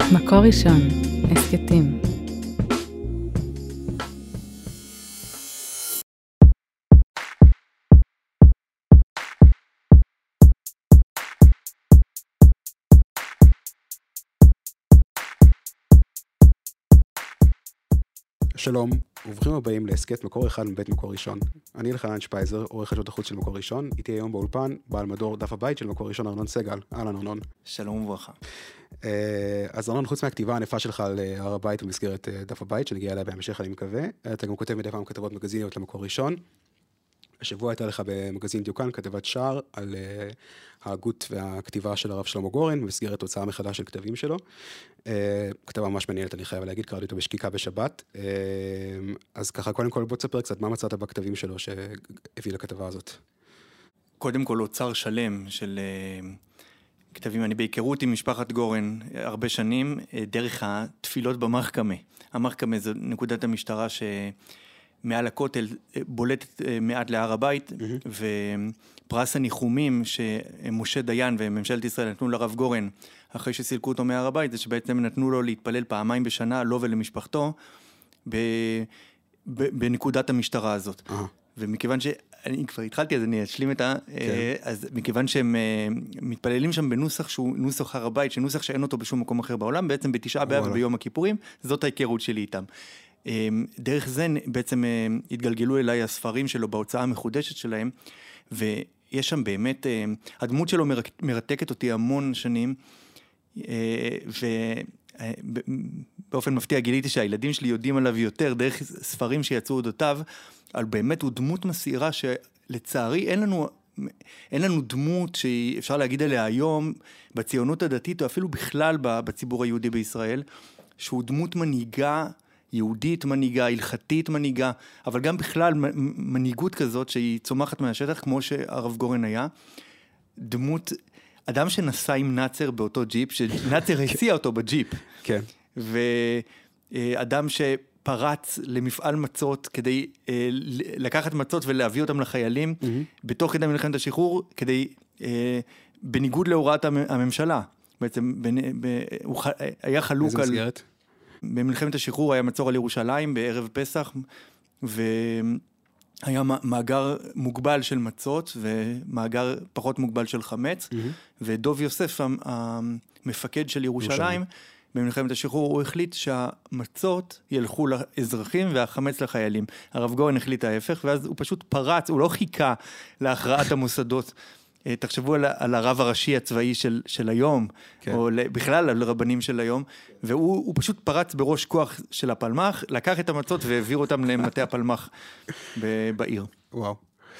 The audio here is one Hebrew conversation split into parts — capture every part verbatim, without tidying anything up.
מקור ראשון, הסקטים. שלום, וברוכים הבאים להסקט מקור אחד מבית מקור ראשון. אני אלחנן שפייזר, עורך חדשות החוץ של מקור ראשון, איתי היום באולפן, בעל מדור דף הבית של מקור ראשון ארנון סגל. אהלן ארנון. שלום וברכה. אז ארנון, חוץ מהכתיבה הענפה שלך על הר הבית במסגרת דף הבית, שנגיע אליה בהמשך אני מקווה, אתה גם כותב מדי פעם כתבות מגזיניות למקור ראשון. השבוע הייתה לך במגזין דיוקן כתבת שער על uh, ההגות והכתיבה של הרב שלמה גורן, במסגרת הוצאה מחדש של כתבים שלו. Uh, כתבה ממש מעניינת, אני חייב להגיד, קראתי אותו בשקיקה בשבת. Uh, אז ככה, קודם כל בוא תספר קצת, מה מצאת בכתבים שלו שהביא לכתבה הזאת? קודם כל, אוצר שלם של uh, כתבים, אני בהיכרות עם משפחת גורן הרבה שנים, uh, דרך התפילות במחכמה. המחכמה זו נקודת המשטרה ש... מעל הכותל בולטת מעט להר הבית, mm-hmm. ופרס הניחומים שמשה דיין וממשלת ישראל נתנו לרב גורן, אחרי שסילקו אותו מהר הבית, זה שבעצם נתנו לו להתפלל פעמיים בשנה, לו ולמשפחתו, ב... ב... בנקודת המשטרה הזאת. Uh-huh. ומכיוון שאני כבר התחלתי, אז אני אשלים את ה... Okay. אז מכיוון שהם מתפללים שם בנוסח שהוא נוסח הר הבית, שנוסח שאין אותו בשום מקום אחר בעולם, בעצם בתשעה באב וביום הכיפורים, זאת ההיכרות שלי איתם. דרך זה בעצם התגלגלו אליי הספרים שלו בהוצאה המחודשת שלהם, ויש שם באמת, הדמות שלו מרתקת אותי המון שנים, ובאופן מפתיע גיליתי שהילדים שלי יודעים עליו יותר דרך ספרים שיצאו אודותיו, על באמת הוא דמות מסעירה שלצערי אין לנו, אין לנו דמות שאפשר להגיד עליה היום בציונות הדתית, או אפילו בכלל בציבור היהודי בישראל, שהוא דמות מנהיגה, יהודית מנהיגה, הלכתית מנהיגה, אבל גם בכלל מנהיגות כזאת שהיא צומחת מהשטח, כמו שהרב גורן היה. דמות, אדם שנסע עם נאצר באותו ג'יפ, שנאצר הציע אותו בג'יפ. כן. ואדם שפרץ למפעל מצות כדי לקחת מצות ולהביא אותם לחיילים, בתוך כדי מלחמת השחרור, כדי, בניגוד להוראת הממשלה. בעצם, הוא היה חלוק על... איזה מסגרת? במלחמת השחרור היה מצור על ירושלים בערב פסח, והיה מאגר מוגבל של מצות, ומאגר פחות מוגבל של חמץ, mm-hmm. ודוב יוסף, המפקד של ירושלים, במלחמת השחרור הוא החליט שהמצות ילכו לאזרחים והחמץ לחיילים. הרב גורן החליט ההפך, ואז הוא פשוט פרץ, הוא לא חיכה להכרעת המוסדות, תחשבו על, על הרב הראשי הצבאי של, של היום, כן. או בכלל על רבנים של היום, והוא פשוט פרץ בראש כוח של הפלמח, לקח את המצות והעביר אותם למטה הפלמח בעיר. וואו.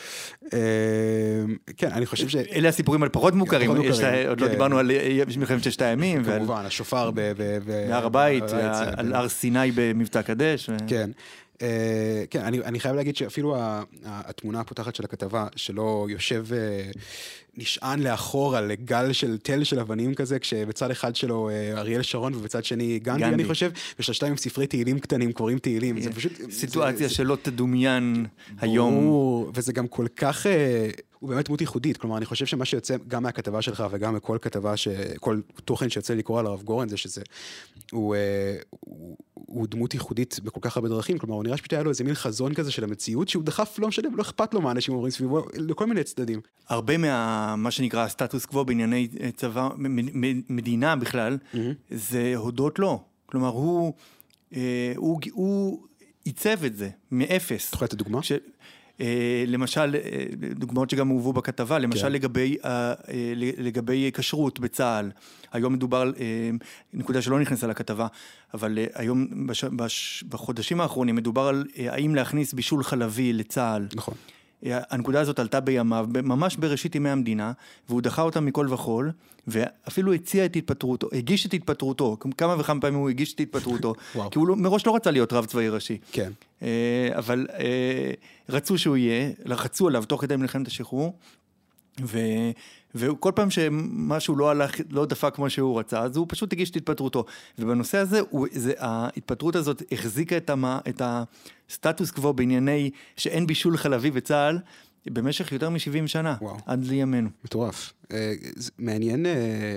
כן, אני חושב ש... אלה הסיפורים על פחות מוכרים, עוד לא דיברנו על מלחמת ששת הימים. כמובן, השופר בהר הבית, על הר סיני במבצע קדש. כן. כן, אני, אני חייב להגיד שאפילו התמונה הפותחת של הכתבה, שלא יושב נשען לאחור על גל של תל של אבנים כזה, כשבצד אחד שלו אריאל שרון ובצד שני גנדי, אני חושב, ושלושתם עם ספרי תהילים קטנים, קוראים תהילים. זה פשוט... סיטואציה שלא תדומיין היום. וזה גם כל כך... הוא באמת דמות ייחודית, כלומר, אני חושב שמה שיוצא גם מהכתבה שלך וגם מכל כתבה, ש... כל תוכן שיוצא לקרוא על הרב גורן, זה שזה, הוא, הוא, הוא דמות ייחודית בכל כך הרבה דרכים, כלומר, הוא נראה שפשוט היה לו איזה מין חזון כזה של המציאות, שהוא דחף, לא משנה, לא אכפת לו מה אנשים אומרים סביבו, לכל מיני צדדים. הרבה מה, מה שנקרא הסטטוס קוו בענייני צבא, מדינה בכלל, mm-hmm. זה הודות לו. כלומר, הוא, הוא, הוא ייצב את זה, מאפס. תוכל לתת דוגמה? ש... למשל, דוגמאות שגם הובאו בכתבה, למשל לגבי, לגבי כשרות בצה"ל. היום מדובר על נקודה שלא נכנסה לכתבה, אבל היום בחודשים האחרונים מדובר על האם להכניס בישול חלבי לצה"ל. נכון. הנקודה הזאת עלתה בימיו, ממש בראשית ימי המדינה, והוא דחה אותה מכל וכל, ואפילו הציע את התפטרותו, הגיש את התפטרותו, כמה וכמה פעמים הוא הגיש את התפטרותו, כי הוא מראש לא רצה להיות רב צבאי ראשי. כן. אבל רצו שהוא יהיה, לחצו עליו תוך כדי מלחמת השחרור, ו... וכל פעם שמשהו לא הלך, לא דפק כמו שהוא רצה, אז הוא פשוט הגיש את התפטרותו. ובנושא הזה, הוא, זה, ההתפטרות הזאת החזיקה את, המה, את הסטטוס קוו בענייני שאין בישול חלבי בצה"ל, במשך יותר מ-שבעים שנה, וואו. עד לימינו. מטורף. מעניין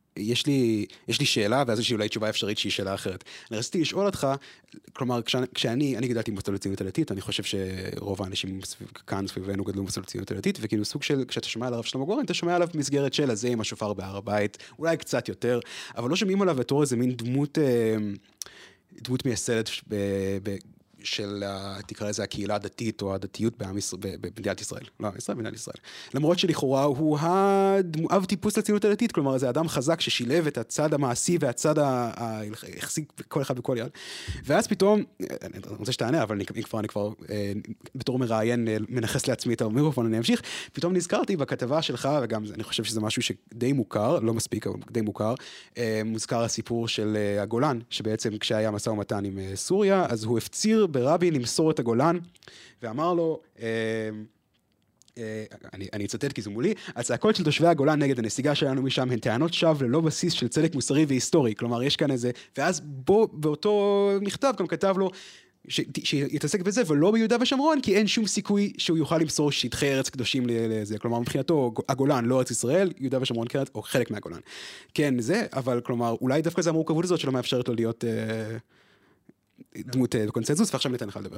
יש לי, יש לי שאלה, ואז יש לי אולי תשובה אפשרית שהיא שאלה אחרת. אני רציתי לשאול אותך, כלומר, כשאני, כשאני, אני גדלתי במסלול לציונות הדתית, אני חושב שרוב האנשים כאן סביבנו גדלו במסלול לציונות הדתית, וכאילו סוג של, כשאתה שומע על הרב שלמה גורן, אתה שומע עליו מסגרת של הזה עם השופר בהר הבית, אולי קצת יותר, אבל לא שומעים עליו בתור איזה מין דמות, דמות מייסדת ב, ב, של, תקרא לזה, הקהילה הדתית או הדתיות במדינת ישראל. לא, ישראל, במדינת ישראל. למרות שלכאורה הוא אב טיפוס לציונות הדתית, כלומר, זה אדם חזק ששילב את הצד המעשי והצד החזיק כל אחד בכל יד. ואז פתאום, אני רוצה שתענה, אבל אני כבר, אני כבר, בתור מראיין, מנחס לעצמי את המיקרופון, אני אמשיך, פתאום נזכרתי בכתבה שלך, וגם אני חושב שזה משהו שדי מוכר, לא מספיק, אבל די מוכר, מוזכר הסיפור של הגולן, שבעצם כשהיה משא ומתן עם סוריה, אז הוא הפציר ברבין למסור את הגולן, ואמר לו, אה, אה, אני, אני אצטט כי זה מולי, הצעקות של תושבי הגולן נגד הנסיגה שלנו משם הן טענות שווא ללא בסיס של צדק מוסרי והיסטורי, כלומר יש כאן איזה, ואז בו, באותו מכתב גם כתב לו, ש, שיתעסק בזה ולא ביהודה ושומרון, כי אין שום סיכוי שהוא יוכל למסור שטחי ארץ קדושים לזה, כלומר מבחינתו הגולן לא ארץ ישראל, יהודה ושומרון כרת, או חלק מהגולן. כן, זה, אבל כלומר, אולי דווקא זה המורכבות הזאת שלא מאפשרת לו להיות... אה, דמות בקונצנזוס, ועכשיו ניתן לך לדבר.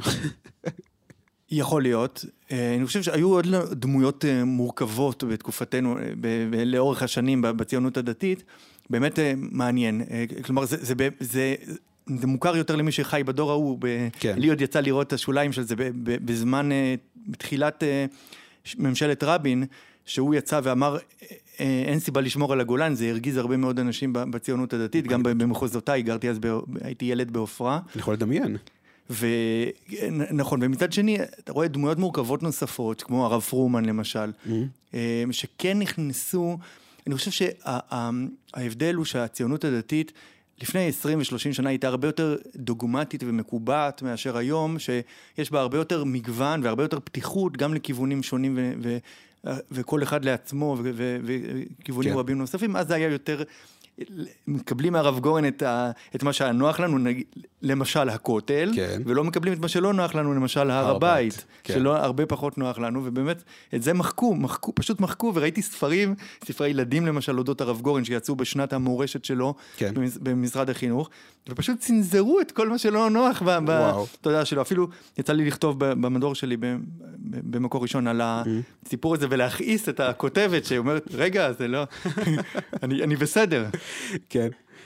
יכול להיות. אני חושב שהיו עוד דמויות מורכבות בתקופתנו, לאורך השנים בציונות הדתית, באמת מעניין. כלומר, זה, זה, זה, זה מוכר יותר למי שחי בדור ההוא, כן. לי עוד יצא לראות את השוליים של זה בזמן, בתחילת ממשלת רבין, שהוא יצא ואמר, אין סיבה לשמור על הגולן, זה הרגיז הרבה מאוד אנשים בציונות הדתית, גם במחוזותיי, גרתי אז, הייתי ילד בעופרה. אני יכול לדמיין. ונכון, ומצד שני, אתה רואה דמויות מורכבות נוספות, כמו הרב פרומן למשל, שכן נכנסו, אני חושב שההבדל הוא שהציונות הדתית, לפני עשרים ושלושים שנה הייתה הרבה יותר דוגמטית ומקובעת מאשר היום, שיש בה הרבה יותר מגוון והרבה יותר פתיחות, גם לכיוונים שונים ו... ו וכל אחד לעצמו, וכיוונים רבים נוספים, אז זה היה יותר, מקבלים מהרב גורן את מה שהנוח לנו, למשל הכותל, ולא מקבלים את מה שלא נוח לנו, למשל הר הבית, שלא הרבה פחות נוח לנו, ובאמת את זה מחקו, פשוט מחקו, וראיתי ספרים, ספרי ילדים למשל, אודות הרב גורן, שיצאו בשנת המורשת שלו, במשרד החינוך, ופשוט צנזרו את כל מה שלא נוח, בתודעה שלו, אפילו יצא לי לכתוב במדור שלי, במקור ראשון, על הסיפור הזה, ולהכעיס את הכותבת, שאומרת, רגע, זה לא, אני בסדר. כן.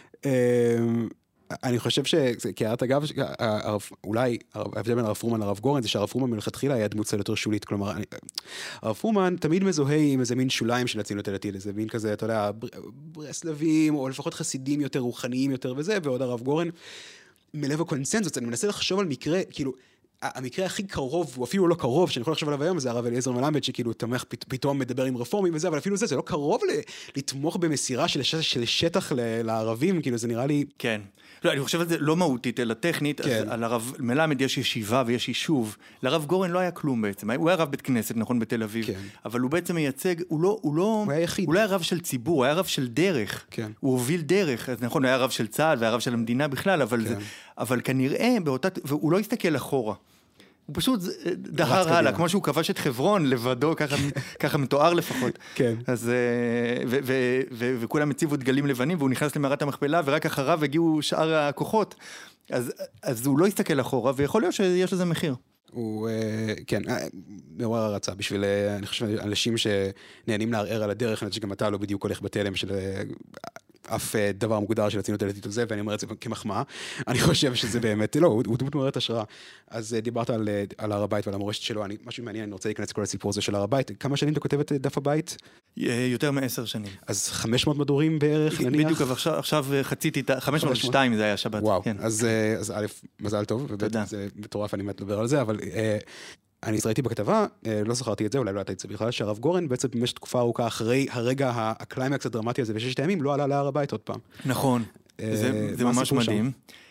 אני חושב שקערת אגב, אולי ההבדל בין הרב פרומן לרב גורן, זה שהרב פרומן מלכתחילה היה דמות קצת יותר שולית, כלומר, הרב פרומן תמיד מזוהה עם איזה מין שוליים של הציונות הדתית, איזה מין כזה, אתה יודע, ברסלבים, או לפחות חסידים יותר, רוחניים יותר וזה, ועוד הרב גורן, מלב הקונצנזוס, אני מנסה לחשוב על מקרה, כאילו, המקרה הכי קרוב, הוא אפילו לא קרוב, שאני יכול לחשוב עליו היום, זה הרב אליעזר מלמד, שכאילו תמך, פתאום מדבר עם רפורמים וזה, אבל אפילו זה, זה לא קרוב לתמוך במסירה של שטח לערבים, כאילו זה נראה לי... כן. לא, אני חושב על זה לא מהותית, אלא טכנית, אז על הרב מלמד יש ישיבה ויש יישוב. לרב גורן לא היה כלום בעצם, הוא היה רב בית כנסת, נכון, בתל אביב, אבל הוא בעצם מייצג, הוא לא, הוא לא, הוא לא היה רב של ציבור, הוא היה רב של דרך, הוא הוביל דרך, אז נכון, הוא היה רב של צה"ל והיה רב של המדינה בכלל, אבל, זה, אבל כנראה באותה, והוא לא הסתכל אחורה. הוא פשוט דהר הלאה, כמו שהוא כבש את חברון לבדו, ככה מתואר לפחות. כן. אז, וכולם הציבו דגלים לבנים, והוא נכנס למערת המכפלה, ורק אחריו הגיעו שאר הכוחות. אז הוא לא הסתכל אחורה, ויכול להיות שיש לזה מחיר. הוא, כן, מעורר הרצה, בשביל, אני חושב, אנשים שנהנים לערער על הדרך, אני חושב שגם אתה לא בדיוק הולך בתלם של... אף דבר מוגדר של הציונות הדתית הזה, ואני אומר את זה כמחמאה. אני חושב שזה באמת, לא, הוא דמות מעוררת השראה. אז דיברת על, על הר הבית ועל המורשת שלו, אני, משהו מעניין, אני רוצה להיכנס לכל הסיפור הזה של הר הבית. כמה שנים אתה כותב את דף הבית? יותר מעשר שנים. אז חמש מאות מדורים בערך, נניח? בדיוק, עכשיו, עכשיו חציתי את חמש מאות ושתיים, זה היה שבת. וואו, כן. אז, אז א', מזל טוב, זה מטורף, אני מת לדבר על זה, אבל... אני ראיתי בכתבה, לא זכרתי את זה, אולי לא הייתה את זה בכלל, שהרב גורן בעצם במשך תקופה ארוכה אחרי הרגע הקליימקס הדרמטי הזה בששת הימים, לא עלה להר הבית עוד פעם. נכון, זה ממש מדהים.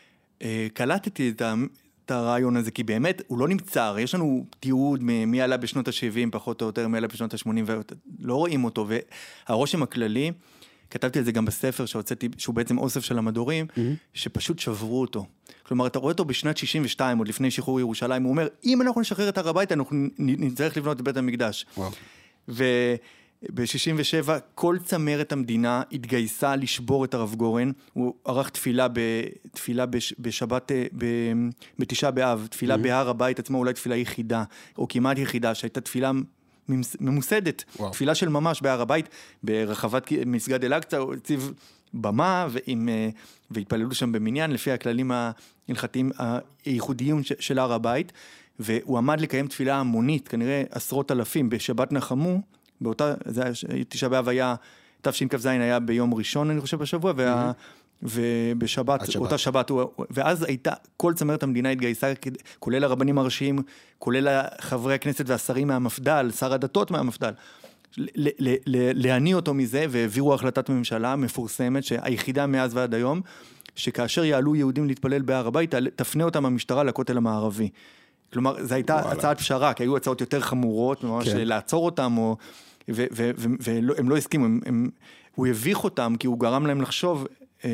קלטתי את הרעיון הזה, כי באמת הוא לא נמצא, יש לנו תיעוד מי עלה בשנות ה-שבעים, פחות או יותר, מי עלה בשנות ה-שמונים, ולא רואים אותו, והרושם הכללי, כתבתי את זה גם בספר שהוצאתי, שהוא בעצם אוסף של המדורים, שפשוט שברו אותו. כלומר, אתה רואה אותו בשנת שישים ושתיים, עוד לפני שחרור ירושלים, הוא אומר, אם אנחנו נשחרר את הר הבית, אנחנו נצטרך לבנות את בית המקדש. ו... ב-שישים ושבע כל צמרת המדינה התגייסה לשבור את הרב גורן, הוא ערך תפילה, תפילה בשבת, בתשעה באב, תפילה בהר הבית עצמו, אולי תפילה יחידה, או כמעט יחידה, שהייתה תפילה ממוסדת, וואו. תפילה של ממש בהר הבית, ברחבת מסגד אל-אקצא, הוא הציב במה, ועם, והתפללו שם במניין, לפי הכללים ההלכתיים הייחודיים של הר הבית, והוא עמד לקיים תפילה המונית, כנראה עשרות אלפים, בשבת נחמו, באותה, זה היה, תשעה באב היה, תשכ"ז היה ביום ראשון, אני חושב, בשבוע, וה, ובשבת, אותה שבת, ואז הייתה, כל צמרת המדינה התגייסה, כולל הרבנים הראשיים, כולל חברי הכנסת והשרים מהמפד"ל, שר הדתות מהמפד"ל, להניע אותו מזה, והעבירו החלטת ממשלה מפורסמת, שהיחידה מאז ועד היום, שכאשר יעלו יהודים להתפלל בהר הבית, תפנה אותם המשטרה לכותל המערבי. כלומר, זו הייתה הצעת פשרה, כי היו הצעות יותר חמורות, ממש לעצור אותם, והם לא הסכימו, הוא הביך אותם, כי הוא גרם להם לחשוב,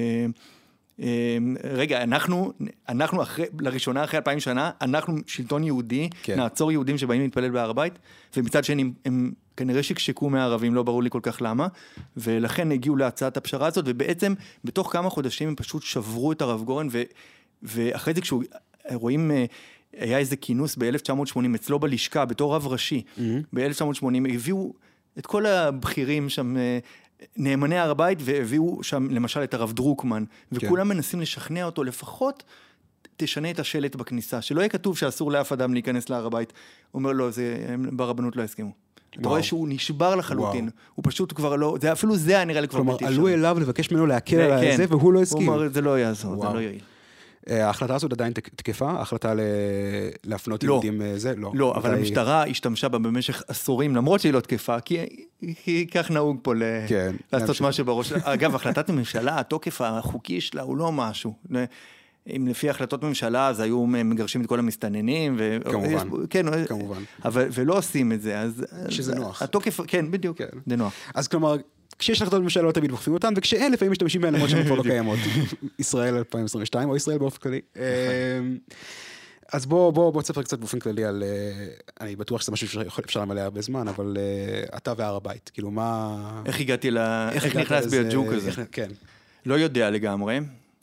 רגע, אנחנו, אנחנו אחרי, לראשונה אחרי אלפיים שנה, אנחנו שלטון יהודי, נעצור יהודים שבאים להתפלל בהר הבית, ומצד שני הם כנראה שקשקו מהערבים, לא ברור לי כל כך למה, ולכן הגיעו להצעת הפשרה הזאת, ובעצם בתוך כמה חודשים הם פשוט שברו את הרב גורן, ואחרי זה כשהוא, רואים, היה איזה כינוס ב-אלף תשע מאות שמונים, אצלו בלשכה, בתור רב ראשי, ב-אלף תשע מאות שמונים, הביאו את כל הבכירים שם, נאמני הר הבית, והביאו שם למשל את הרב דרוקמן, וכולם מנסים לשכנע אותו, לפחות תשנה את השלט בכניסה, שלא יהיה כתוב שאסור לאף אדם להיכנס להר הבית. הוא אומר לו, ברבנות לא הסכימו. אתה רואה שהוא נשבר לחלוטין, הוא פשוט כבר לא, אפילו זה היה נראה לי כבר בלתי אפשרי. כלומר, עלו אליו לבקש ממנו להקל על זה, והוא לא הסכים. הוא אומר, זה לא יעזור, זה לא יעיל. ההחלטה הזאת עדיין תקפה? ההחלטה להפנות יהודים זה? לא. לא, אבל המשטרה השתמשה בה במשך עשורים, למרות שהיא לא תקפה, כי כך נהוג פה לעשות משהו בראש. אגב, החלטת הממשלה, התוקף החוקי שלה הוא לא משהו. אם לפי החלטות ממשלה, אז היו מגרשים את כל המסתננים. כמובן, כמובן. ולא עושים את זה, אז... שזה נוח. התוקף, כן, בדיוק, זה נוח. אז כלומר... כשיש החלטות ממשלה לא תמיד מוכפים אותן, וכשאין לפעמים משתמשים בהן למרות שהן כבר לא קיימות. ישראל אלפיים עשרים ושתיים, או ישראל באופן כללי. אז בוא, בוא, בוא תספר קצת באופן כללי על, אני בטוח שזה משהו שאפשר למלא הרבה זמן, אבל אתה והר הבית, כאילו מה... איך הגעתי ל... איך נכנס בי הג'וק הזה? כן. לא יודע לגמרי.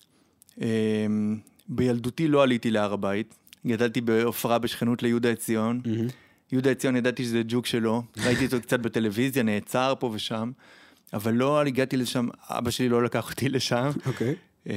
בילדותי לא עליתי להר הבית, גדלתי בעופרה בשכנות ליהודה עציון. יהודה עציון ידעתי שזה ג'וק שלו, ראיתי אותו קצת בטלוויזיה, נעצר פה ושם. אבל לא הגעתי לשם, אבא שלי לא לקח אותי לשם. אוקיי.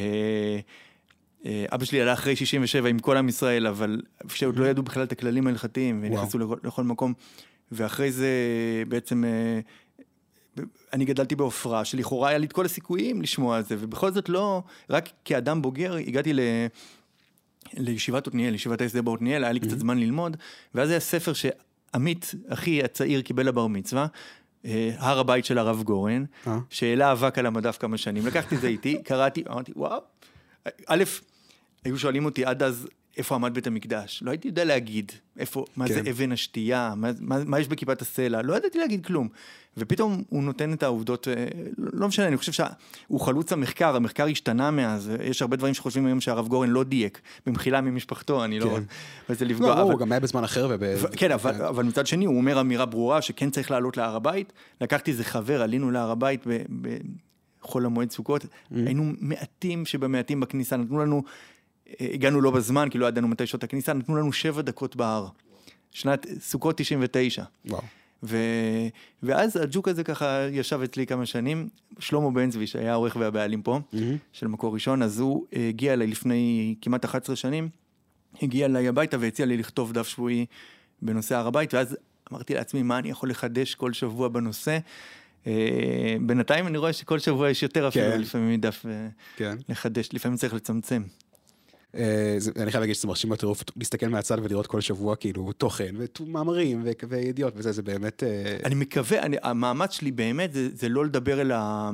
אבא שלי עלה אחרי שישים ושבע עם כל עם ישראל, אבל שעוד לא ידעו בכלל את הכללים ההלכתיים, ונכנסו לכל מקום. ואחרי זה בעצם, אני גדלתי בעופרה, שלכאורה היה לי את כל הסיכויים לשמוע על זה, ובכל זאת לא, רק כאדם בוגר, הגעתי לישיבת עתניאל, לישיבת ההסדר בעתניאל, היה לי קצת זמן ללמוד, ואז היה ספר שעמית, אחי הצעיר, קיבל לבר מצווה, הר הבית של הרב גורן, שאלה אבק על המדף כמה שנים. לקחתי זה איתי, קראתי, אמרתי, וואו. א', היו שואלים אותי עד אז, איפה עמד בית המקדש? לא הייתי יודע להגיד, איפה, מה זה אבן השתייה, מה, מה, מה יש בכיפת הסלע, לא ידעתי להגיד כלום. ופתאום הוא נותן את העובדות, לא משנה, אני חושב שהוא חלוץ המחקר, המחקר השתנה מאז, יש הרבה דברים שחושבים היום שהרב גורן לא דייק, במחילה ממשפחתו, אני לא... וזה לפגוע. לא, הוא גם היה בזמן אחר. כן, אבל מצד שני, הוא אומר אמירה ברורה, שכן צריך לעלות להר הבית, לקחתי איזה חבר, עלינו להר הבית בחול המועד סוכות, היינו מעטים שבמעטים בכניסה, נתנו לנו, הגענו לא בזמן, כי לא ידענו מתי שעות הכניסה, נתנו לנו שבע דקות בהר, שנת סוכות תשעים ותשע. וואו. ו... ואז הג'וק הזה ככה ישב אצלי כמה שנים, שלמה בן צבי, שהיה העורך והבעלים פה, mm-hmm. של מקור ראשון, אז הוא הגיע אליי לפני כמעט אחת עשרה שנים, הגיע אליי הביתה והציע לי לכתוב דף שבועי בנושא הר הבית, ואז אמרתי לעצמי, מה אני יכול לחדש כל שבוע בנושא? בינתיים אני רואה שכל שבוע יש יותר אפילו, כן. לפעמים דף כן. לחדש, לפעמים צריך לצמצם. אני חייב להגיד שזה מרשים בטירוף, להסתכל מהצד ולראות כל שבוע כאילו תוכן ומאמרים וידיעות וזה, זה באמת... אני מקווה, המאמץ שלי באמת זה לא לדבר אל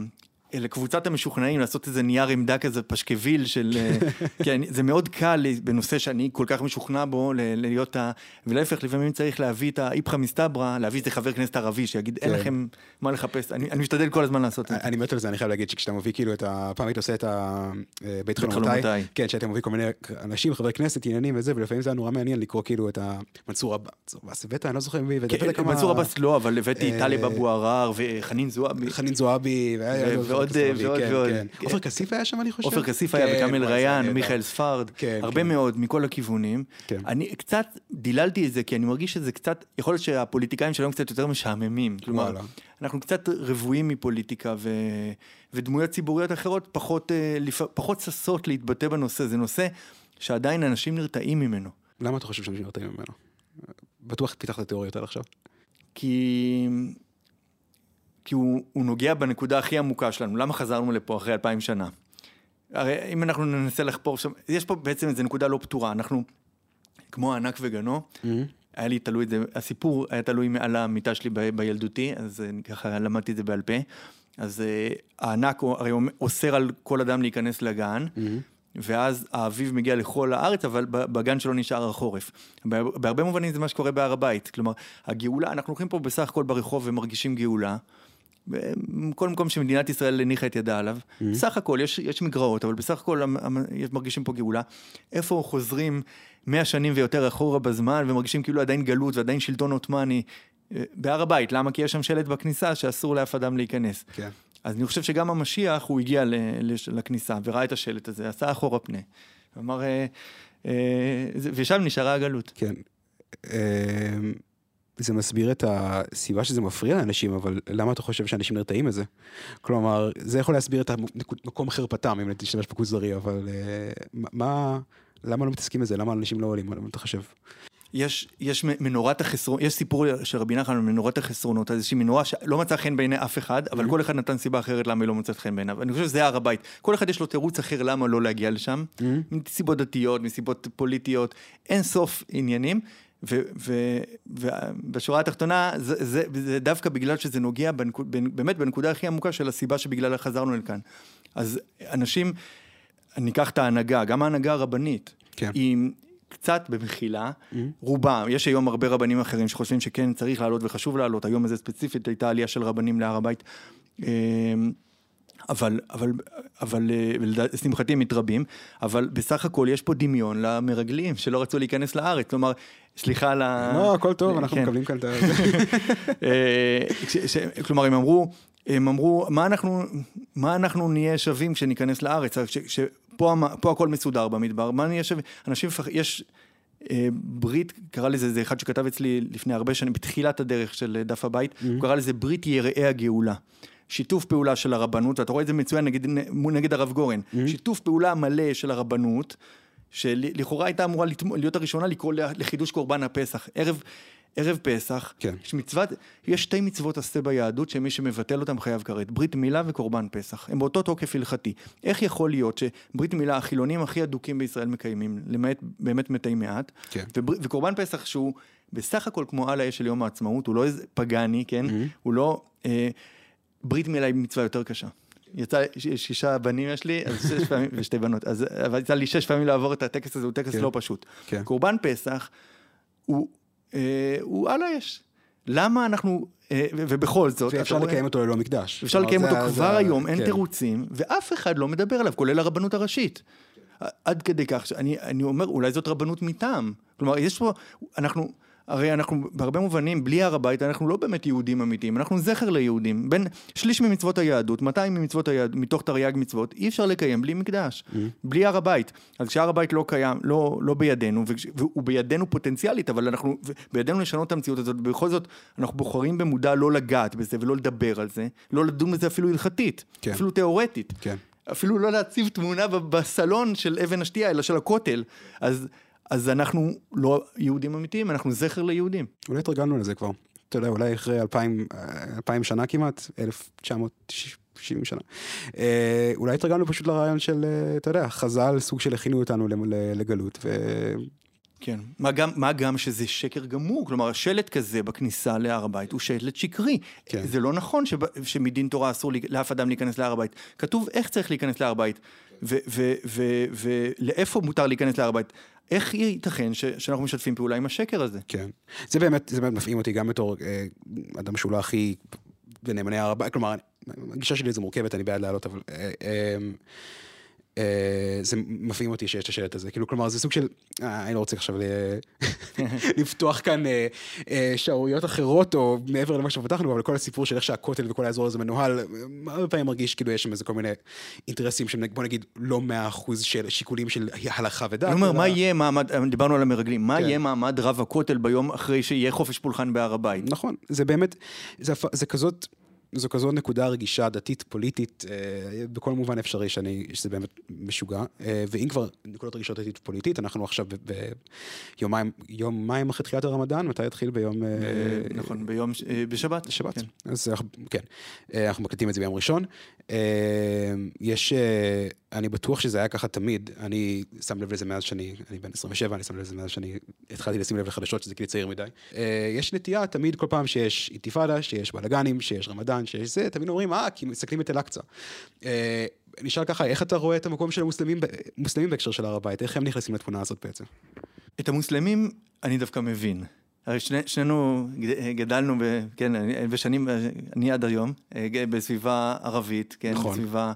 לקבוצת המשוכנעים, לעשות איזה נייר עמדה כזה פשקביל של, כן, זה מאוד קל בנושא שאני כל כך משוכנע בו, להיות ה... ולהפך, לפעמים צריך להביא את האיפכא מסתברא, להביא את חבר כנסת ערבי, שיגיד, אין לכם מה לחפש, אני משתדל כל הזמן לעשות את זה. אני מת על זה, אני חייב להגיד שכשאתה מביא כאילו את ה... פעם היית עושה את בית חלומותיי, כן, שאתה מביא כל מיני אנשים, חברי כנסת, עניינים וזה, ולפעמים זה היה נורא מעניין לקרוא כאילו את מנסור עבאס, הבאת, אני לא זוכר מי, מנסור עבאס לא, אבל הבאתי טלב אבו עראר וחנין זועבי. חנין זועבי, ועוד ועוד ועוד. עופר כסיף היה שם, אני חושב. עופר כסיף היה וכמאל ריאן, מיכאל ספרד, הרבה מאוד מכל הכיוונים. אני קצת דיללתי את זה, כי אני מרגיש שזה קצת, יכול להיות שהפוליטיקאים שלנו קצת יותר משעממים. כלומר, אנחנו קצת רבועים מפוליטיקה, ודמויות ציבוריות אחרות פחות ששות להתבטא בנושא. זה נושא שעדיין אנשים נרתעים ממנו. למה אתה חושב שאנשים נרתעים ממנו? בטוח פיתחת תיאוריות על עכשיו. כי... כי הוא, הוא נוגע בנקודה הכי עמוקה שלנו. למה חזרנו לפה אחרי אלפיים שנה? הרי אם אנחנו ננסה לחפור שם, יש פה בעצם איזו נקודה לא פתורה. אנחנו, כמו הענק וגנו, mm-hmm. היה לי תלוי את זה, הסיפור היה תלוי מעל המיטה שלי ב, בילדותי, אז ככה למדתי את זה בעל פה. אז הענק הרי אוסר על כל אדם להיכנס לגן, mm-hmm. ואז האביב מגיע לכל הארץ, אבל בגן שלו נשאר החורף. בהרבה מובנים זה מה שקורה בהר הבית. כלומר, הגאולה, אנחנו הולכים פה בסך הכל ברחוב ומרגישים גאולה, בכל מקום שמדינת ישראל הניחה את ידה עליו, בסך הכל יש, יש מגרעות, אבל בסך הכל מרגישים פה גאולה. איפה חוזרים מאה שנים ויותר אחורה בזמן, ומרגישים כאילו עדיין גלות ועדיין שלטון עות'מאני, בהר הבית. למה? כי יש שם שלט בכניסה שאסור לאף אדם להיכנס. כן. אז אני חושב שגם המשיח, הוא הגיע לכניסה, וראה את השלט הזה, עשה אחורה פנה. ואמר, ושם נשארה הגלות. כן. זה מסביר את הסיבה שזה מפריע לאנשים, אבל למה אתה חושב שאנשים נרתעים מזה? כלומר, זה יכול להסביר את המקום חרפתם, אם נשתמש בכוזרי, אבל מה, למה לא מתעסקים בזה? למה אנשים לא עולים? מה אתה חושב? יש, יש מנורת החסרונות, יש סיפור של רבי נחמן על מנורת החסרונות, איזושהי מנורה שלא מצא חן בעיני אף אחד, אבל כל אחד נתן סיבה אחרת למה היא לא מצאת חן בעיניו. אני חושב שזה הר הבית. כל אחד יש לו תירוץ אחר למה לא להגיע לשם, מסיבות דתיות, מסיבות פוליטיות, אין סוף עניינים, ובשורה התחתונה, זה, זה, זה דווקא בגלל שזה נוגע באמת בנקודה הכי עמוקה של הסיבה שבגללה חזרנו לכאן. אז אנשים, ניקח את ההנהגה, גם ההנהגה הרבנית, היא קצת במחילה, רובם, יש היום הרבה רבנים אחרים שחושבים שכן צריך לעלות וחשוב לעלות, היום הזה ספציפית הייתה עלייה של רבנים להר הבית, אבל, אבל, אבל, לשמחתי הם מתרבים, אבל בסך הכל יש פה דמיון למרגלים שלא רצו להיכנס לארץ, כלומר, סליחה על ה... לא, הכל טוב, אנחנו מקבלים כאן את זה. כלומר, הם אמרו, הם אמרו, מה אנחנו, מה אנחנו נהיה שווים כשניכנס לארץ, שפה, פה הכל מסודר במדבר, מה נהיה שווים? אנשים, יש ברית, קרא לזה, זה אחד שכתב אצלי לפני הרבה שנים, בתחילת הדרך של דף הבית, הוא קרא לזה ברית יראי הגאולה. שיתוף פעולה של הרבנות, ואתה רואה את זה מצוין נגד, נגד הרב גורן, mm-hmm. שיתוף פעולה מלא של הרבנות, שלכאורה הייתה אמורה להיות הראשונה לקרוא לחידוש קורבן הפסח, ערב, ערב פסח, כן. יש מצוות, יש שתי מצוות עשה ביהדות, שמי שמבטל אותם חייב כרת, ברית מילה וקורבן פסח, הם באותו תוקף הלכתי. איך יכול להיות שברית מילה, החילונים הכי אדוקים בישראל מקיימים, למעט באמת מתי מעט, כן. ובר, וקורבן פסח שהוא בסך הכל כמו על האש של יום העצמאות, הוא לא איזה פגני, כן? Mm-hmm. הוא לא... אה, ברית מילה היא מצווה יותר קשה. יצא שישה בנים יש לי, אז שש פעמים, ושתי בנות. אז יצא לי שש פעמים לעבור את הטקס הזה, הוא טקס לא פשוט. קורבן פסח, הוא על האש. למה אנחנו, ובכל זאת... ואפשר לקיים אותו ללא מקדש. אפשר לקיים אותו כבר היום, אין תירוצים, ואף אחד לא מדבר עליו, כולל הרבנות הראשית. עד כדי כך, אני אומר, אולי זאת רבנות מטעם. כלומר, יש פה, אנחנו... הרי אנחנו בהרבה מובנים, בלי הר הבית, אנחנו לא באמת יהודים אמיתיים, אנחנו זכר ליהודים. בין שליש ממצוות היהדות, מאתיים ממצוות היהדות, מתוך תרי"ג מצוות, אי אפשר לקיים בלי מקדש, mm-hmm. בלי הר הבית. אז כשהר הבית לא קיים, לא, לא בידינו, והוא בידינו פוטנציאלית, אבל אנחנו, בידינו לשנות את המציאות הזאת, בכל זאת, אנחנו בוחרים במודע לא לגעת בזה, ולא לדבר על זה, לא לדון בזה אפילו הלכתית, כן. אפילו תיאורטית. כן. אפילו לא להציב תמונה בסלון של אבן השתייה, אלא של הכותל. אז... אז אנחנו לא יהודים אמיתיים, אנחנו זכר ליהודים. אולי התרגלנו לזה כבר. אתה יודע, אולי אחרי אלפיים, אלפיים שנה כמעט, אלף תשע מאות שבעים שנה. אולי התרגלנו פשוט לרעיון של, אתה יודע, חז"ל, סוג של הכינו אותנו לגלות, כן, מה גם, מה גם שזה שקר גמור, כלומר, השלט כזה בכניסה להר הבית הוא שלט שקרי. כן. זה לא נכון שב, שמדין תורה אסור לאף אדם להיכנס להר הבית. כתוב איך צריך להיכנס להר הבית, ולאיפה מותר להיכנס להר הבית. איך ייתכן ש, שאנחנו משתפים פעולה עם השקר הזה? כן, זה באמת, זה באמת מפעים אותי גם בתור אה, אדם שהוא לא הכי ונאמני הר הבית, כלומר, הגישה שלי זה מורכבת, אני בעד לעלות, אבל... אה, אה, זה מפעים אותי שיש את השלט הזה, כאילו, כלומר, זה סוג של, אני לא רוצה עכשיו לפתוח כאן שערוריות אחרות, או מעבר למה שפתחנו, אבל כל הסיפור של איך שהכותל וכל האזור הזה מנוהל, הרבה פעמים מרגיש כאילו יש שם איזה כל מיני אינטרסים, בוא נגיד, לא מאה אחוז של שיקולים של הלכה ודעת. אני אומר, מה יהיה מעמד, דיברנו על המרגלים, מה יהיה מעמד רב הכותל ביום אחרי שיהיה חופש פולחן בהר הבית? נכון, זה באמת, זה כזאת, זו כזו נקודה רגישה, דתית, פוליטית, בכל מובן אפשרי שאני, שזה באמת משוגע, ואם כבר נקודות רגישות דתית פוליטית, אנחנו עכשיו ביומיים, יומיים אחרי תחילת הרמדאן, מתי יתחיל ביום... נכון, ביום, בשבת. בשבת, אז כן, אנחנו מקליטים את זה ביום ראשון. יש, אני בטוח שזה היה ככה תמיד, אני שם לב לזה מאז שאני, אני בן עשרים ושבע, אני שם לב לזה מאז שאני התחלתי לשים לב לחדשות, שזה כאילו צעיר מדי. יש נטייה תמיד כל פעם שיש אינתיפאדה, שיש בלגנים, שיש רמדאן, שיש זה, תמיד אומרים, אה, כי מסתכלים את אל-אקצא. נשאל ככה, איך אתה רואה את המקום של המוסלמים, מוסלמים בהקשר של הר הבית? איך הם נכנסים לתמונה הזאת בעצם? את המוסלמים אני דווקא מבין. הרי שני, שנינו גדלנו, ב, כן, בשנים, אני עד היום, בסביבה ערבית, כן, נכון. בסביבה...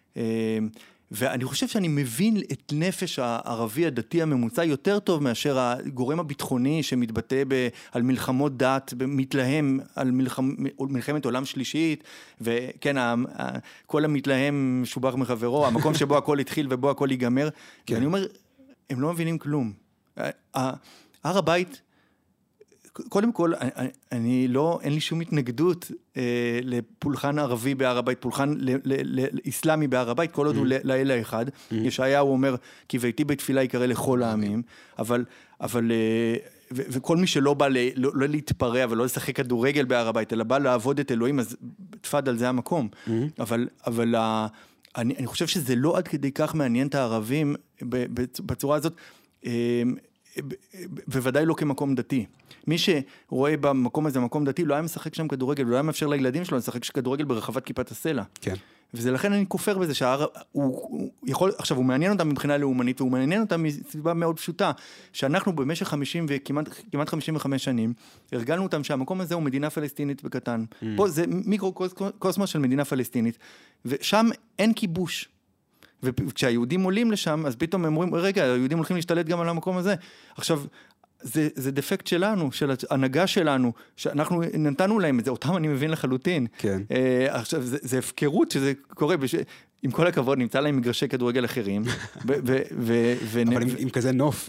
ואני חושב שאני מבין את נפש הערבי הדתי הממוצע יותר טוב מאשר הגורם הביטחוני שמתבטא ב, על מלחמות דת, מתלהם על מלחמ, מלחמת עולם שלישית, וכן, ה, ה, כל המתלהם משובח מחברו, המקום שבו הכל התחיל ובו הכל ייגמר. כן. ואני אומר, הם לא מבינים כלום. הר הבית, קודם כל, אני, אני לא, אין לי שום התנגדות אה, לפולחן ערבי בהר הבית, פולחן לאסלאמי בהר הבית, כל עוד הוא לאל האחד. ישעיהו אומר, כי ביתי בית תפילה יקרא לכל העמים, אבל, אבל, אה, ו, וכל מי שלא בא ל, לא, לא להתפרע ולא לשחק כדורגל בהר הבית, אלא בא לעבוד את אלוהים, אז תפד על זה המקום. אבל, אבל ה, אני, אני חושב שזה לא עד כדי כך מעניין את הערבים בצורה הזאת, אה, בוודאי לא כמקום דתי. מי שרואה במקום הזה מקום דתי, לא היה משחק שם כדורגל, לא היה מאפשר לילדים שלו לשחק כדורגל ברחבת כיפת הסלע. כן. וזה לכן אני כופר בזה שהער, הוא, הוא יכול, עכשיו הוא מעניין אותם מבחינה לאומנית, והוא מעניין אותם מסיבה מאוד פשוטה, שאנחנו במשך חמישים וכמעט, כמעט חמישים וחמש שנים, הרגלנו אותם שהמקום הזה הוא מדינה פלסטינית בקטן. Mm. פה זה מיקרו-קוסמוס של מדינה פלסטינית, ושם אין כיבוש. וכשהיהודים עולים לשם, אז פתאום הם אומרים, רגע, היהודים הולכים להשתלט גם על המקום הזה. עכשיו, זה, זה דפקט שלנו, של ההנהגה שלנו, שאנחנו נתנו להם את זה, אותם אני מבין לחלוטין. כן. אה, עכשיו, זה, זה הפקרות שזה קורה, בש... עם כל הכבוד, נמצא להם מגרשי כדורגל אחרים. ו, ו, ו, ו, אבל ו... עם, עם כזה נוף.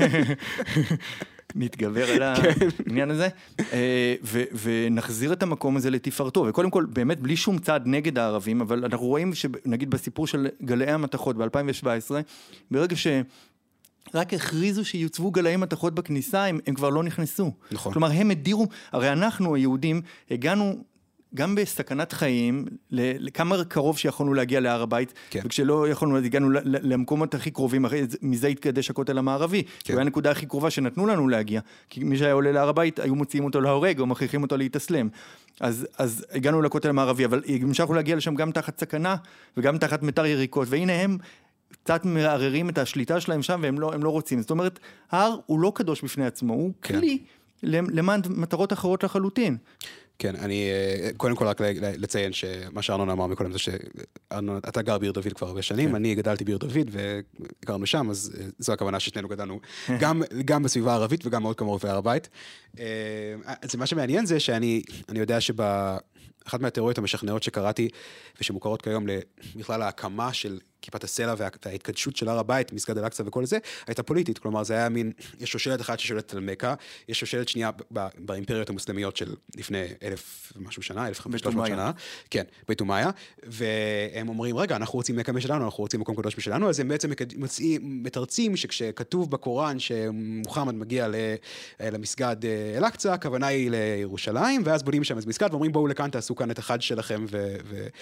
נתגבר על העניין הזה, ונחזיר את המקום הזה לתפארתו, וקודם כל, באמת, בלי שום צעד נגד הערבים, אבל אנחנו רואים שנגיד בסיפור של גלאי המתכות ב-אלפיים שבע עשרה, ברגע שרק הכריזו שיוצבו גלאי מתכות בכניסה, הם, הם כבר לא נכנסו. נכון. כלומר, הם הדירו, הרי אנחנו, היהודים, הגענו גם בסכנת חיים, לכמה קרוב שיכולנו להגיע להר הבית, כן. וכשלא יכולנו, אז הגענו למקומות הכי קרובים, מזה התקדש הכותל המערבי, כן. זה היה הנקודה הכי קרובה שנתנו לנו להגיע, כי מי שהיה עולה להר הבית, היו מוציאים אותו להורג, או מכריחים אותו להתאסלם. אז, אז הגענו לכותל המערבי, אבל המשכנו להגיע לשם גם תחת סכנה, וגם תחת מטר יריקות, והנה הם קצת מערערים את השליטה שלהם שם, והם לא, הם לא רוצים. זאת אומרת, ההר הוא לא קדוש בפני עצמו, הוא כן. כלי למען מטרות אחרות לחלוטין. כן, אני קודם כל רק לציין שמה שארנון אמר מקודם זה שאתה גר בעיר דוד כבר הרבה שנים, אני גדלתי בעיר דוד וגרנו שם, אז זו הכוונה ששנינו גדלנו גם בסביבה הערבית וגם מאוד כמו רופאי הר הבית. אז מה שמעניין זה שאני יודע שבאחת מהתיאוריות המשכנעות שקראתי ושמוכרות כיום בכלל ההקמה של כיפת הסלע וההתקדשות של הר הבית, מסגד אל-אקצא וכל זה, הייתה פוליטית, כלומר זה היה מין, יש שושלת אחת ששולטת על מכה, יש שושלת שנייה באימפריות המוסלמיות של לפני אלף ומשהו שנה, אלף וחמש מאות שנה, כן, בית אומיה, והם אומרים, רגע, אנחנו רוצים מכה משלנו, אנחנו רוצים מקום קדוש משלנו, אז הם בעצם מתרצים שכשכתוב בקוראן שמוחמד מגיע למסגד אל-אקצא, הכוונה היא לירושלים, ואז בונים שם את מסגד, ואומרים בואו לכאן, תעשו כאן את החד שלכם,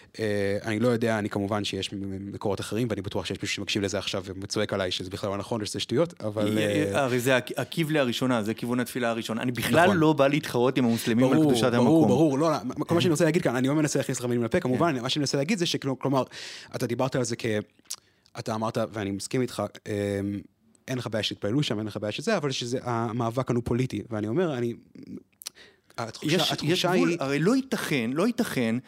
אני לא יודע, אני כמובן שיש מקורות אחרים, ואני בטוח שיש מישהו שמקשיב לזה עכשיו ומצועק עליי, שזה בכלל לא נכון, שזה שטויות, אבל... הרי זה הכיוון הראשונה, זה כיוון התפילה הראשונה. אני בכלל לא בא להתחרות עם המוסלמים על קדושת המקום. ברור, ברור, לא, כל מה שאני רוצה להגיד כאן, אני לא מנסה להכניס לך מילים לפה, כמובן, מה שאני מנסה להגיד זה שכלומר, אתה דיברת על זה כ... אתה אמרת, ואני מסכים איתך, אין לך בעיה שהתפעלו שם, אין לך בעיה שזה, אבל שזה, המאבק הוא פוליטי, ואני אומר, אני... יש, יש גבול, היא... הרי לא ייתכן, לא ייתכן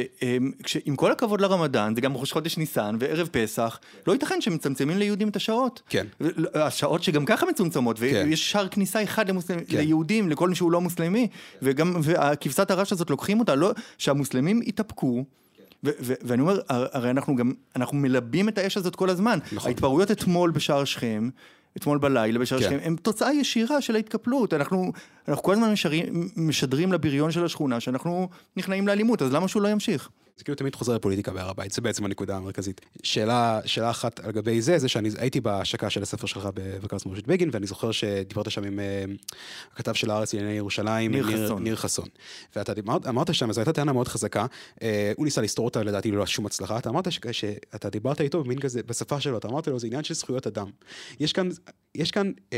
שעם כל הכבוד לרמדאן, זה גם ראש חודש ניסן וערב פסח, לא ייתכן שמצמצמים ליהודים את השעות. כן. השעות שגם ככה מצומצמות, כן. ויש שער כניסה אחד למוסלמ... כן. ליהודים, לכל מי שהוא לא מוסלמי, וגם, והכבשת הרש הזאת לוקחים אותה, לא, שהמוסלמים יתאפקו, ו- ו- ואני אומר, הרי אנחנו גם, אנחנו מלבים את האש הזאת כל הזמן. נכון. ההתפרעויות אתמול בשער שכם, אתמול בלילה בשער שכם, הם תוצאה ישירה של ההתקפלות. אנחנו, אנחנו כל הזמן משדרים, משדרים לבריון של השכונה, שאנחנו נכנעים לאלימות, אז למה שהוא לא ימשיך? זה כאילו תמיד חוזר לפוליטיקה בהר הבית, זה בעצם הנקודה המרכזית. שאלה, שאלה אחת על גבי זה, זה שאני הייתי בהשקה של הספר שלך במרכז מורשת בגין, ואני זוכר שדיברת שם עם uh, הכתב של הארץ לענייני ירושלים, ניר, ניר, חסון. ניר חסון. ואתה אמרת, אמרת שם, זו הייתה טענה מאוד חזקה, uh, הוא ניסה לסתור אותה, לדעתי לא שום הצלחה, אתה אמרת ש, שאתה דיברת איתו במין כזה, בשפה שלו, אתה אמרת לו, זה עניין של זכויות אדם. יש כאן, יש כאן uh,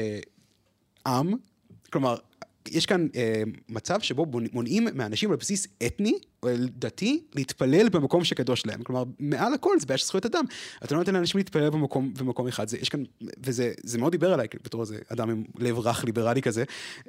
עם, כלומר, יש כאן אה, מצב שבו מונעים מאנשים על בסיס אתני או דתי להתפלל במקום שקדוש להם. כלומר, מעל הכל זה בעיה של זכויות אדם. אתה לא נותן לאנשים להתפלל במקום, במקום אחד. זה, יש כאן, וזה זה מאוד דיבר עליי, בתור זה אדם עם לב רך ליברלי כזה.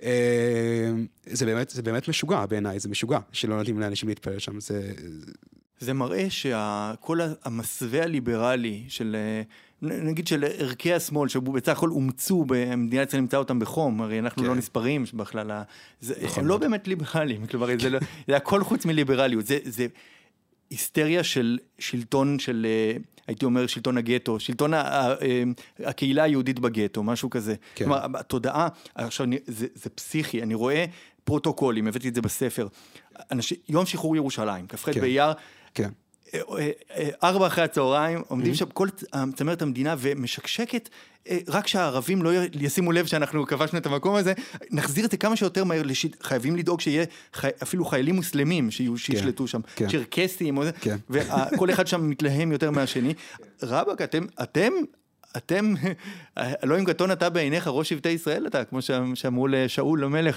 אה, זה באמת, זה באמת משוגע בעיניי, זה משוגע שלא נותנים לאנשים להתפלל שם. זה... זה מראה שכל המסווה הליברלי של... נגיד של ערכי השמאל, שבצע הכל אומצו, במדינת ישראל נמצא אותם בחום, הרי אנחנו כן. לא נספרים בכלל, זה, נכון. הם לא באמת ליברליים, כלומר, זה, לא, זה הכל חוץ מליברליות, זה, זה היסטריה של שלטון של, הייתי אומר, שלטון הגטו, שלטון ה, הקהילה היהודית בגטו, משהו כזה. כן. כלומר, התודעה, עכשיו, זה, זה פסיכי, אני רואה פרוטוקולים, הבאתי את זה בספר, אנשים, יום שחרור ירושלים, כ"ח כן. באייר, כן. ארבע אחרי הצהריים, עומדים שם כל צמרת המדינה ומשקשקת, רק שהערבים לא ישימו לב שאנחנו כבשנו את המקום הזה, נחזיר את זה כמה שיותר מהר, חייבים לדאוג שיהיה אפילו חיילים מוסלמים שישלטו שם, צ'רקסים, וכל אחד שם מתלהם יותר מהשני. רבק, אתם, אתם, אתם, לא עם גתון אתה בעיניך ראש שבטי ישראל אתה, כמו שאמרו לשאול למלך,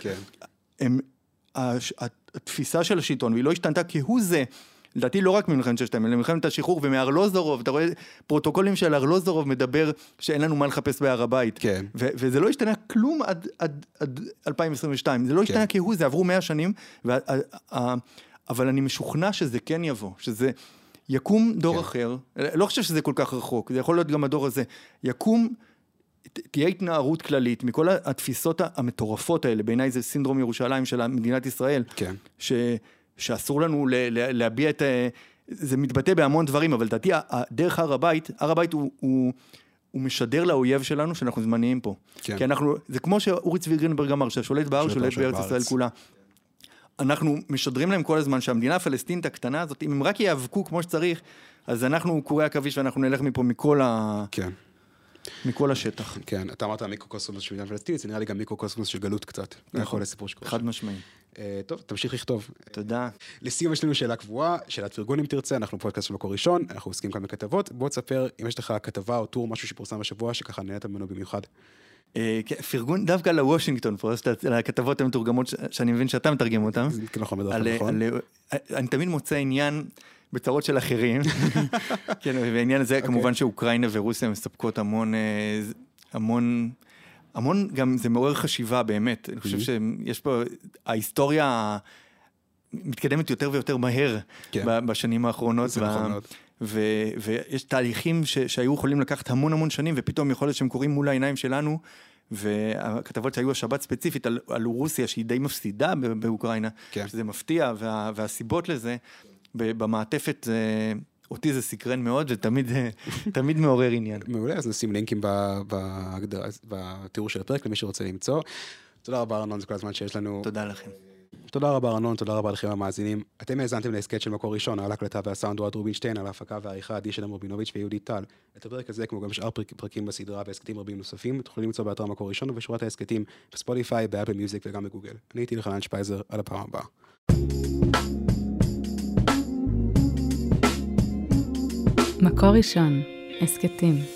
התפיסה של השלטון, והיא לא השתנתה כהוא זה, לדעתי לא רק ממלחמת ששת הימים, אלא מלחמת השחרור, ומארלוזורוב, אתה רואה פרוטוקולים של ארלוזורוב מדבר שאין לנו מה לחפש בהר הבית. כן. ו- וזה לא השתנה כלום עד, עד, עד אלפיים עשרים ושתיים, זה לא השתנה כן. כהוא, זה עברו מאה שנים, ו- אבל אני משוכנע שזה כן יבוא, שזה יקום דור כן. אחר, לא חושב שזה כל כך רחוק, זה יכול להיות גם הדור הזה, יקום, תהיה התנערות כללית, מכל התפיסות המטורפות האלה, בעיניי זה סינדרום ירושלים של מדינת ישראל, כן. ש... שאסור לנו להביע את... זה מתבטא בהמון דברים, אבל לדעתי, דרך הר הבית, הר הבית הוא, הוא, הוא משדר לאויב שלנו שאנחנו זמניים פה. כן. כי אנחנו, זה כמו שאורי צבי גרינברג אמר, שהשולט בהר שולט בארץ ישראל כולה. אנחנו משדרים להם כל הזמן שהמדינה הפלסטינית הקטנה הזאת, אם הם רק יאבקו כמו שצריך, אז אנחנו קורי עכביש ואנחנו נלך מפה מכל ה... כן. מכל השטח. כן, אתה אמרת מיקרוקוסמוס של מדינה פלסטינית, זה נראה לי גם מיקרוקוסמוס של גלות קצת. נכון. חד משמעי. טוב, תמשיך לכתוב. תודה. לסיום יש לנו שאלה קבועה, שאלת פרגון אם תרצה, אנחנו פודקאסט של מקור ראשון, אנחנו עוסקים כאן בכתבות, בוא תספר אם יש לך כתבה או טור, משהו שפורסם בשבוע, שככה נהנית ממנו במיוחד. פרגון דווקא לוושינגטון פוסט, לכתבות המתורגמות שאני מבין שאתה מתרגם אותם. נכון, בדרך נכון. אני תמיד מוצא עניין בצרות של אחרים, כן, והעניין הזה כמובן שאוקראינה ורוסיה מספקות המון, המון, המון גם זה מעורר חשיבה באמת, אני חושב שיש פה, ההיסטוריה מתקדמת יותר ויותר מהר בשנים האחרונות, ויש תהליכים שהיו יכולים לקחת המון המון שנים, ופתאום יכול להיות שהם קורים מול העיניים שלנו, והכתבות שהיו השבת ספציפית על, על רוסיה, שהיא די מפסידה באוקראינה, שזה מפתיע, וה, והסיבות לזה, במעטפת, אותי זה סקרן מאוד, ותמיד תמיד מעורר עניין. מעולה, אז נשים לינקים בתיאור של הפרק, למי שרוצה למצוא. תודה רבה ארנון, זה כל הזמן שיש לנו. תודה לכם. תודה רבה ארנון, תודה רבה לכם המאזינים. אתם האזנתם להסכת של מקור ראשון, על הקלטה והסאונד אוהד רובינשטיין, על ההפקה והעריכה עדי שלם רובינוביץ' ויהודית טל. את הפרק הזה, כמו גם שאר פרקים בסדרה והסכתים רבים נוספים, תוכלו למצוא באתר מקור ראשון ובשורת ההסכתים בספוטיפיי, באפל מיוזיק וגם בגוגל. אני הייתי אלחנן שפייזר, עד הפעם הבאה. מקור ראשון, הסקטים.